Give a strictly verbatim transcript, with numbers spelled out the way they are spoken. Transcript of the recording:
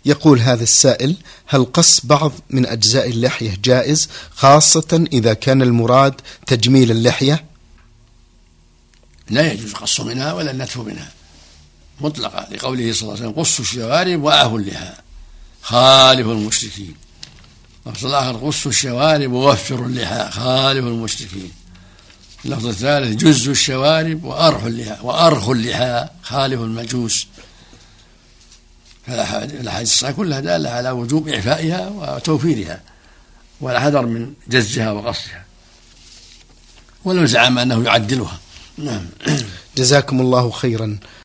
يقول هذا السائل: هل قص بعض من أجزاء اللحية جائز، خاصة إذا كان المراد تجميل اللحية؟ لا يجوز قص منها ولا النتف منها مطلقا، لقوله صلى الله عليه وسلم: قصوا الشوارب وأعفوا اللحى خالفوا المشركين. اللفظ الآخر: قصوا الشوارب ووفروا اللحى خالفوا المشركين. اللفظ الثالث: جزوا الشوارب وأرخوا اللحى وأرخوا اللحى خالفوا المجوس. فالأحاديث الصحيحة كلها دالة على وجوب إعفائها وتوفيرها والحذر من جزها وقصها، ولو زعم أنه يعدلها. نعم. جزاكم الله خيرا.